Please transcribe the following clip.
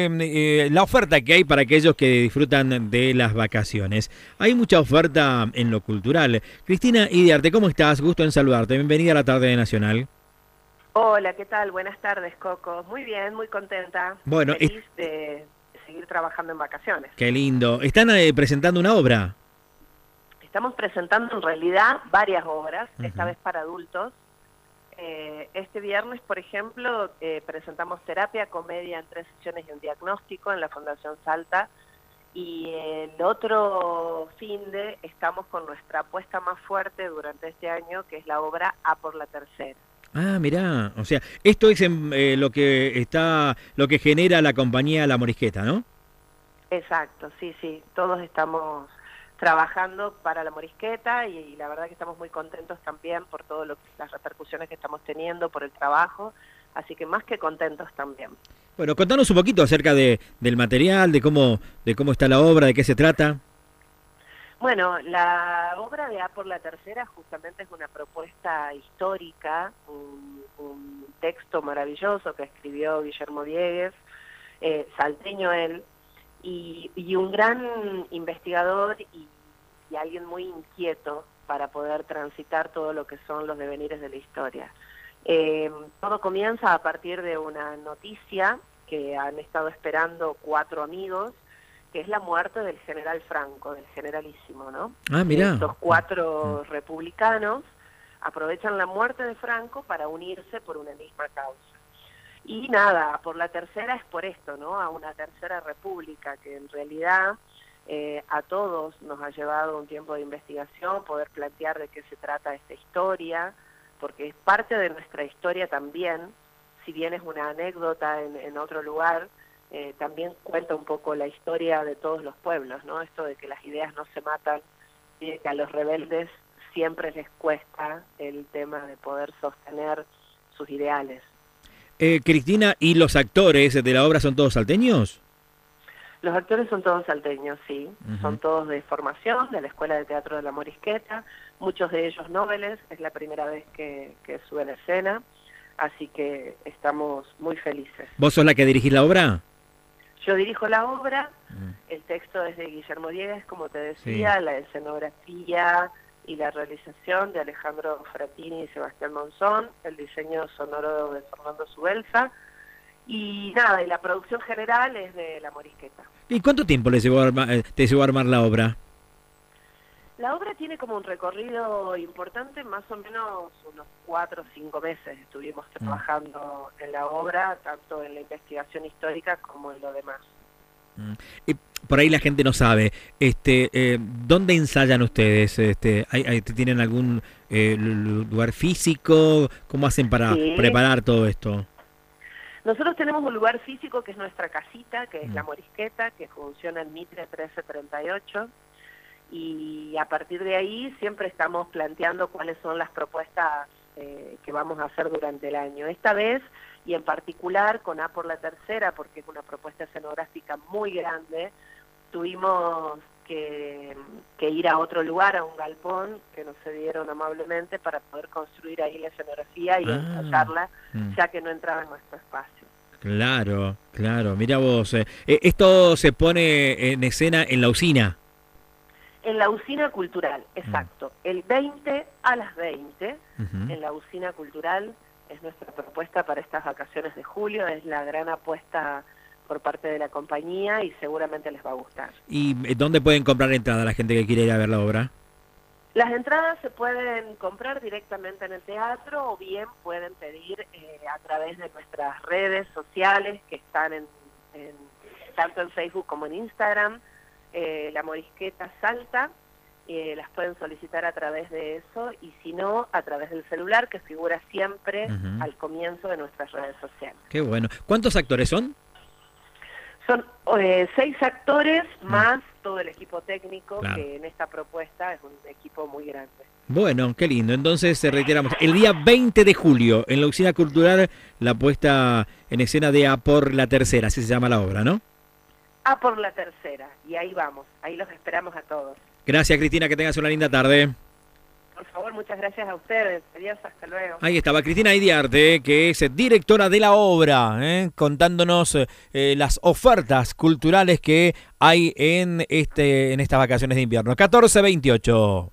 la oferta que hay para aquellos que disfrutan de las vacaciones. Hay mucha oferta en lo cultural. Cristina Idiarte, ¿cómo estás? Gusto en saludarte. Bienvenida a la tarde de Nacional. Hola, ¿qué tal? Buenas tardes, Coco. Muy bien, muy contenta. Bueno, Feliz de seguir trabajando en vacaciones. qué lindo. Están presentando una obra. Estamos presentando en realidad varias obras, esta Ujú. vez para adultos. Este viernes, por ejemplo, presentamos Terapia, Comedia en 3 sesiones y un diagnóstico en la Fundación Salta. Y el otro finde estamos con nuestra apuesta más fuerte durante este año, que es la obra A por la Tercera. Ah, mirá. O sea, esto es lo que genera la compañía La Morisqueta, ¿no? Exacto, sí, sí, todos estamos trabajando para la Morisqueta y la verdad que estamos muy contentos también por todo las repercusiones que estamos teniendo, por el trabajo, así que más que contentos también. Bueno, contanos un poquito acerca del material, de cómo está la obra, de qué se trata. Bueno, la obra de A por la Tercera justamente es una propuesta histórica, un texto maravilloso que escribió Guillermo Diegues, salteño él, y un gran investigador y alguien muy inquieto para poder transitar todo lo que son los devenires de la historia. Todo comienza a partir de una noticia que han estado esperando 4 amigos, que es la muerte del general Franco, del generalísimo, ¿no? Ah, mirá. Estos 4 republicanos aprovechan la muerte de Franco para unirse por una misma causa. Y nada, por la tercera es por esto, ¿no? A una tercera república que en realidad a todos nos ha llevado un tiempo de investigación, poder plantear de qué se trata esta historia, porque es parte de nuestra historia también, si bien es una anécdota en otro lugar, también cuenta un poco la historia de todos los pueblos, ¿no? Esto de que las ideas no se matan y de que a los rebeldes siempre les cuesta el tema de poder sostener sus ideales. Cristina, ¿y los actores de la obra son todos salteños? Los actores son todos salteños, sí, son Ujú. todos de formación, de la Escuela de Teatro de la Morisqueta, muchos de ellos noveles, es la primera vez que suben a escena, así que estamos muy felices. ¿Vos sos la que dirigís la obra? Yo dirijo la obra, Mm. el texto es de Guillermo Diegues, como te Sí. decía, la escenografía y la realización de Alejandro Fratini y Sebastián Monzón, el diseño sonoro de Fernando Subelsa, y nada, y la producción general es de La Morisqueta. ¿Y cuánto tiempo te llevó a armar la obra? La obra tiene como un recorrido importante, más o menos unos 4 o 5 meses estuvimos trabajando en la obra, tanto en la investigación histórica como en lo demás. Mm. Y por ahí la gente no sabe, ¿dónde ensayan ustedes? ¿Tienen algún lugar físico? ¿Cómo hacen para Sí, preparar todo esto? nosotros tenemos un lugar físico que es nuestra casita, que es Mm. La Morisqueta, que funciona en Mitre 1338, y a partir de ahí siempre estamos planteando cuáles son las propuestas que vamos a hacer durante el año. Esta vez, y en particular con A por la Tercera, porque es una propuesta escenográfica muy grande, tuvimos que ir a otro lugar, a un galpón, que nos cedieron amablemente para poder construir ahí la escenografía y Ah, ensayarla, mm. ya que no entraba en nuestro espacio. Claro, claro. Mira vos, esto se pone en escena en la usina. En la usina cultural, Mm. exacto. El 20 a las 20, Ujú. en la usina cultural, es nuestra propuesta para estas vacaciones de julio, es la gran apuesta por parte de la compañía y seguramente les va a gustar. ¿Y dónde pueden comprar entrada la gente que quiere ir a ver la obra? Las entradas se pueden comprar directamente en el teatro o bien pueden pedir a través de nuestras redes sociales que están tanto en Facebook como en Instagram, La Morisqueta Salta, las pueden solicitar a través de eso y si no, a través del celular que figura siempre Ujú. al comienzo de nuestras redes sociales. Qué bueno. ¿Cuántos actores son? Son 6 actores más todo el equipo técnico, Claro. que en esta propuesta es un equipo muy grande. Bueno, qué lindo. Entonces, reiteramos, el día 20 de julio, en la Usina Cultural, la puesta en escena de A por la Tercera, así se llama la obra, ¿no? A por la Tercera, y ahí vamos, ahí los esperamos a todos. Gracias, Cristina, que tengas una linda tarde. por favor, muchas gracias a ustedes. Adiós, hasta luego. Ahí estaba Cristina Idiarte, que es directora de la obra, contándonos las ofertas culturales que hay en estas vacaciones de invierno. 14:28.